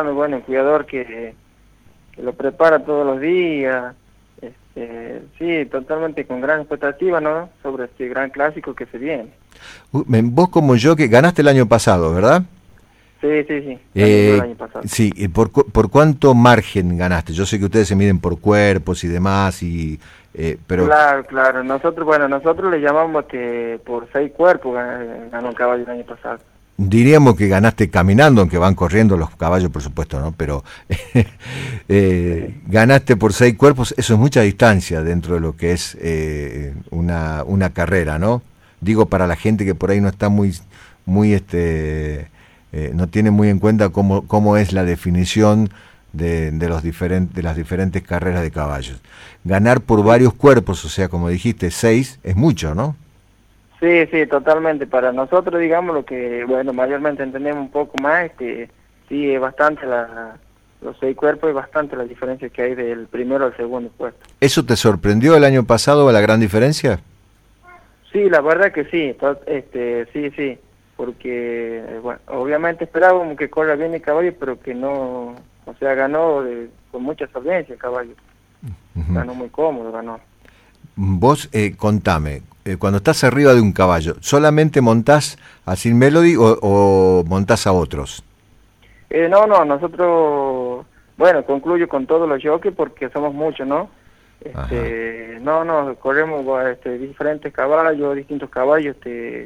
muy bueno, el cuidador que lo prepara todos los días. Sí, totalmente con gran expectativa, ¿no? Sobre este gran clásico que se viene. Vos como yo que ganaste el año pasado, ¿verdad? Sí, sí, sí, gané yo el año pasado. Sí, ¿por cuánto margen ganaste? Yo sé que ustedes se miden por cuerpos y demás, pero Claro, nosotros le llamamos que por 6 cuerpos ganó el caballo el año pasado. diríamos que ganaste caminando, aunque van corriendo los caballos, por supuesto, ¿no? Pero ganaste por 6 cuerpos, eso es mucha distancia dentro de lo que es una carrera, ¿no? Digo, para la gente que por ahí no está muy no tiene muy en cuenta cómo es la definición de las diferentes carreras de caballos. Ganar por varios cuerpos, o sea, como dijiste, 6, es mucho, ¿no? Sí, sí, totalmente. Para nosotros, digamos, lo que, bueno, mayormente entendemos un poco más, sí, es bastante los 6 cuerpos, es bastante la diferencia que hay del primero al segundo puesto. ¿Eso te sorprendió el año pasado, la gran diferencia? Sí, la verdad que sí, sí, porque, bueno, obviamente esperábamos que corra bien el caballo, pero que no, o sea, ganó con mucha solvencia el caballo. Uh-huh. Ganó muy cómodo, ganó. Vos, contame, cuando estás arriba de un caballo, ¿solamente montás a Sin Melody o montás a otros? No, nosotros, bueno, concluyo con todos los jockeys porque somos muchos, ¿no? Corremos diferentes caballos, distintos caballos,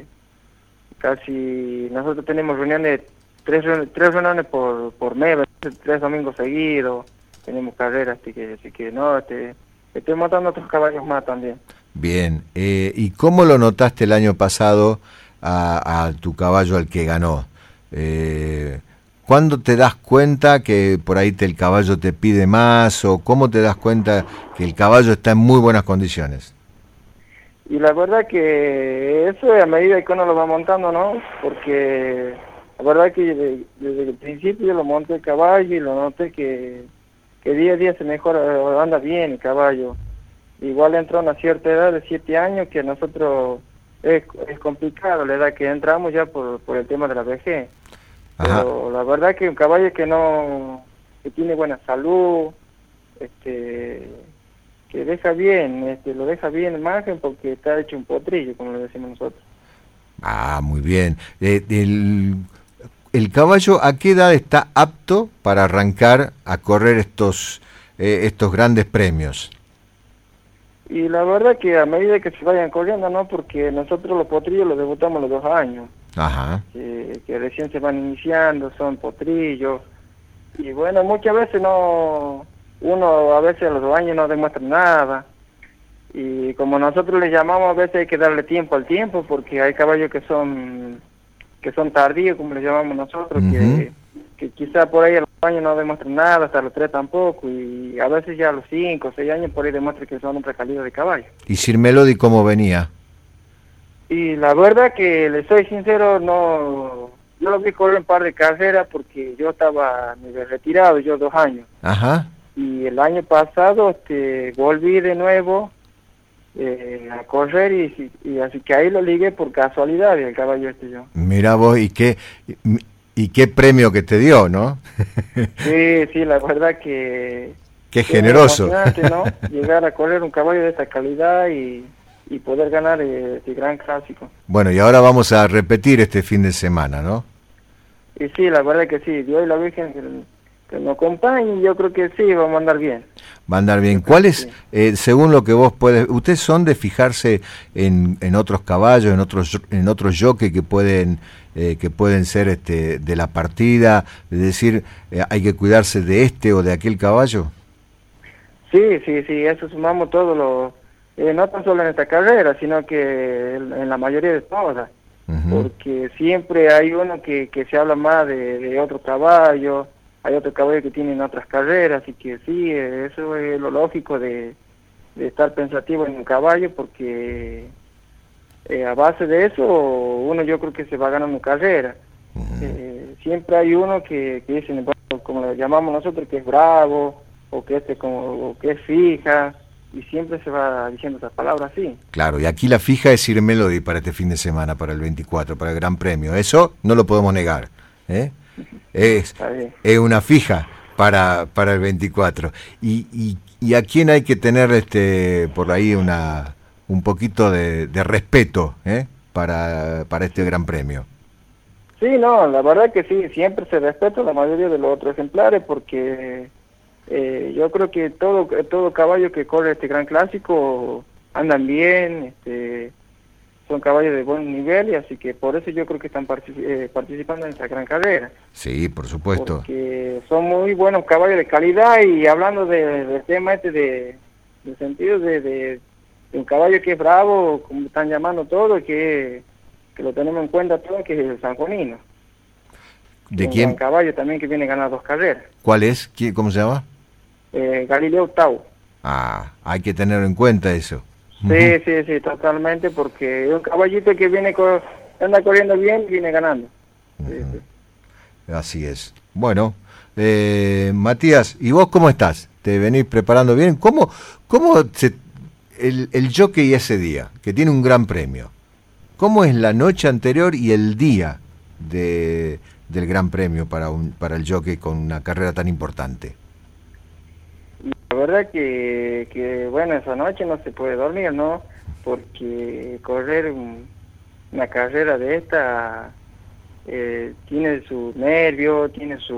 casi, nosotros tenemos reuniones, tres reuniones por mes, 3 domingos seguidos, tenemos carreras, así que no, estoy montando otros caballos más también. Bien, ¿y cómo lo notaste el año pasado a tu caballo al que ganó? ¿Cuándo te das cuenta que por ahí el caballo te pide más o cómo te das cuenta que el caballo está en muy buenas condiciones? Y la verdad que eso es a medida que uno lo va montando, ¿no? Porque la verdad que desde el principio yo lo monté el caballo y lo noté que día a día se mejora, anda bien el caballo. Igual entró a una cierta edad de 7 años que a nosotros es complicado la edad que entramos ya por el tema de la vejez. Ajá. Pero la verdad que un caballo que tiene buena salud, que deja bien, lo deja bien en margen porque está hecho un potrillo, como le decimos nosotros. Ah, muy bien. ¿El caballo a qué edad está apto para arrancar a correr estos grandes premios? Y la verdad que a medida que se vayan corriendo, ¿no? Porque nosotros los potrillos los debutamos a los 2 años. Ajá. Que recién se van iniciando, son potrillos. Y bueno, muchas veces uno a veces a los 2 años no demuestra nada. Y como nosotros les llamamos, a veces hay que darle tiempo al tiempo, porque hay caballos que son tardíos, como les llamamos nosotros, Uh-huh. que quizá por ahí a los 2 años no demuestran nada, hasta los 3 tampoco, y a veces ya a los 5 o 6 años por ahí demuestran que son otra calidad de caballo. ¿Y Sir Melody cómo venía? Y la verdad que le soy sincero, no lo vi correr un par de carreras porque yo estaba retirado, yo 2 años. Ajá. Y el año pasado volví de nuevo a correr y así que ahí lo ligué por casualidad el caballo yo. Mirá vos, y qué premio que te dio, ¿no? Sí, la verdad que... Qué generoso. Es emocionante, ¿no? Llegar a correr un caballo de esta calidad y poder ganar este gran clásico. Bueno, y ahora vamos a repetir este fin de semana, ¿no? Y sí, la verdad que sí, Dios y la Virgen que nos acompañen, yo creo que sí, vamos a andar bien. Va a andar bien. ¿Cuál es, según lo que vos puedes, ustedes son de fijarse en otros caballos, en otros jockeys que pueden ser de la partida, de decir, hay que cuidarse de este o de aquel caballo? Sí, eso sumamos todos no tan solo en esta carrera, sino que en la mayoría de todas, Uh-huh. porque siempre hay uno que se habla más de otro caballo, hay otro caballo que tienen otras carreras, y que sí, eso es lo lógico de estar pensativo en un caballo, porque a base de eso uno yo creo que se va ganando carrera. Uh-huh. Siempre hay uno que dicen, bueno, como lo llamamos nosotros, que es bravo, o que o que es fija, y siempre se va diciendo esas palabras así. Claro, y aquí la fija es Sir Melody para este fin de semana, para el 24, para el Gran Premio. Eso no lo podemos negar, ¿eh? Es, Está bien. es una fija para el 24. Y a quién hay que tener por ahí un poquito de respeto para este gran premio. Sí, no, la verdad que sí, siempre se respeta la mayoría de los otros ejemplares porque yo creo que todo caballo que corre este gran clásico andan bien, son caballos de buen nivel y así que por eso yo creo que están participando en esta gran carrera. Sí, por supuesto. Porque son muy buenos caballos de calidad y hablando del tema de sentido de un caballo que es bravo, como están llamando todo, que lo tenemos en cuenta todo, que es el sanjuanino. ¿De un quién? gran caballo también que viene a ganar 2 carreras. ¿Cuál es? ¿Cómo se llama? Galileo Octavo. Ah, hay que tenerlo en cuenta eso. Sí, sí, sí, totalmente, porque es un caballito que anda corriendo bien y viene ganando. Sí, sí. Así es. Bueno, Matías, ¿y vos cómo estás? ¿Te venís preparando bien? ¿Cómo el jockey ese día, que tiene un gran premio, cómo es la noche anterior y el día del gran premio para el jockey con una carrera tan importante? La verdad que bueno, esa noche no se puede dormir, ¿no? Porque correr una carrera de esta tiene su nervio,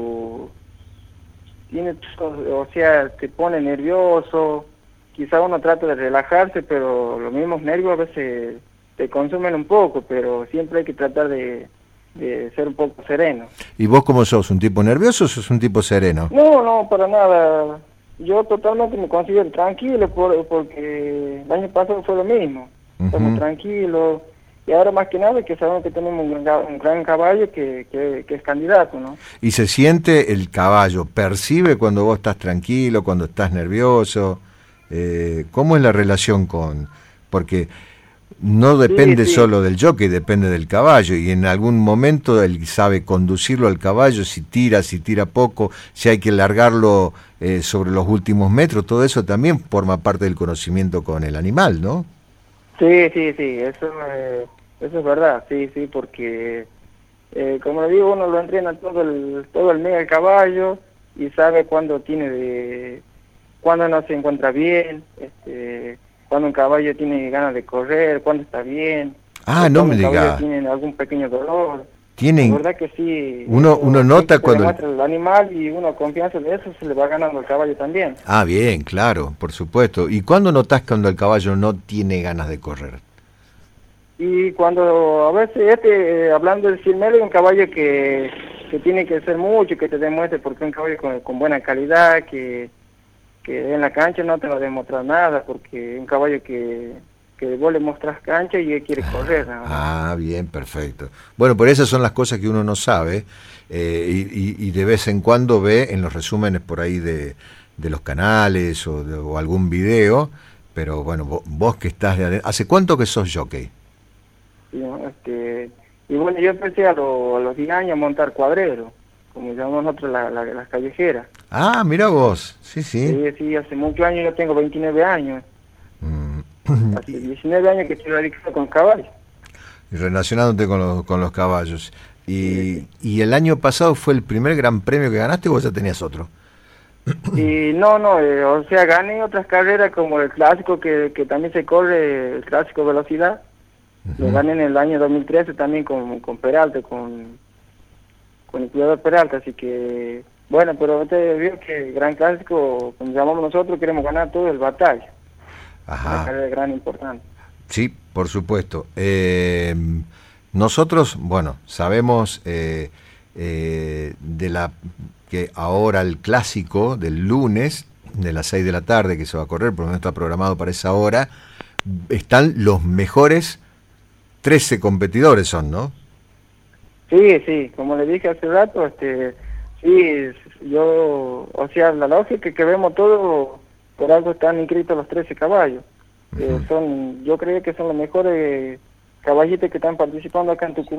o sea, te pone nervioso. Quizá uno trata de relajarse, pero los mismos nervios a veces te consumen un poco, pero siempre hay que tratar de ser un poco sereno. ¿Y vos cómo sos? ¿Un tipo nervioso o sos un tipo sereno? No, para nada. Yo totalmente me considero tranquilo porque el año pasado fue lo mismo. Estamos tranquilos. Y ahora más que nada que sabemos que tenemos un gran caballo que es candidato, ¿no? ¿Y se siente el caballo? ¿Percibe cuando vos estás tranquilo, cuando estás nervioso? ¿Cómo es la relación porque no depende solo del jockey, depende del caballo, y en algún momento él sabe conducirlo al caballo, si tira poco, si hay que largarlo sobre los últimos metros, todo eso también forma parte del conocimiento con el animal, ¿no? Sí, eso es verdad, sí, porque como le digo, uno lo entrena todo el mes al caballo y sabe cuándo cuándo no se encuentra bien, cuando un caballo tiene ganas de correr, cuando está bien. No me diga. Cuando tiene algún pequeño dolor. La verdad que sí. Uno nota cuando demuestra el animal y uno confianza de eso se le va ganando al caballo también. Bien, claro, por supuesto. ¿Y cuándo notás cuando el caballo no tiene ganas de correr? Y cuando a veces hablando del Silmelo, es un caballo que tiene que ser mucho, que te demuestre, porque es un caballo con buena calidad, que en la cancha no te va a demostrar nada, porque es un caballo que vos le mostrás cancha y él quiere correr, ¿no? Bien, perfecto. Bueno, por esas son las cosas que uno no sabe y de vez en cuando ve en los resúmenes por ahí de los canales o algún video, pero bueno, vos que estás de adentro, ¿hace cuánto que sos jockey? Sí, y bueno, yo empecé a los 10 años a montar cuadreros, como llamamos nosotros las callejeras. Mira vos, sí. Sí, hace muchos años, yo tengo 29 años. Hace 19 años que estoy radicado con caballos. Y relacionándote con los caballos. ¿Y el año pasado fue el primer gran premio que ganaste o vos ya tenías otro? Y no, o sea, gané otras carreras como el clásico que también se corre, el clásico velocidad. Lo gané en el año 2013 también con Peralta, con el cuidador Peralta, así que bueno, pero usted vio que el gran clásico, como llamamos nosotros, queremos ganar todo el batalla. Una carrera de gran importancia. Sí, por supuesto. Nosotros, bueno, sabemos que ahora el clásico del lunes de las 6 de la tarde que se va a correr, por lo menos está programado para esa hora, están los mejores 13 competidores son, ¿no? Sí, como le dije hace rato, sí, o sea, la lógica que vemos todo, por algo están inscritos los 13 caballos. Yo creo que son los mejores caballitos que están participando acá en Tucumán.